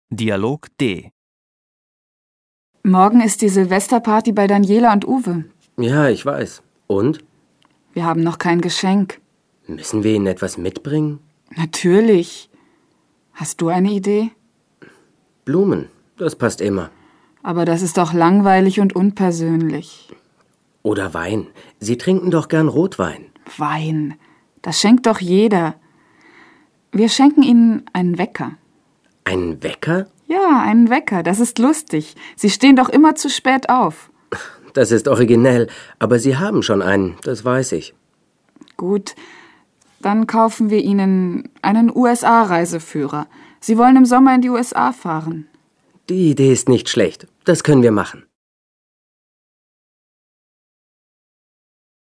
Dialog D. Morgen ist die Silvesterparty bei Daniela und Uwe. Ja, ich weiß. Und? Wir haben noch kein Geschenk. Müssen wir ihnen etwas mitbringen? Natürlich. Hast du eine Idee? Blumen, das passt immer. Aber das ist doch langweilig und unpersönlich. Oder Wein. Sie trinken doch gern Rotwein. Wein. Das schenkt doch jeder. Wir schenken ihnen einen Wecker. Einen Wecker? Ja, einen Wecker. Das ist lustig. Sie stehen doch immer zu spät auf. Das ist originell, aber Sie haben schon einen, das weiß ich. Gut, dann kaufen wir ihnen einen USA-Reiseführer. Sie wollen im Sommer in die USA fahren. Die Idee ist nicht schlecht. Das können wir machen.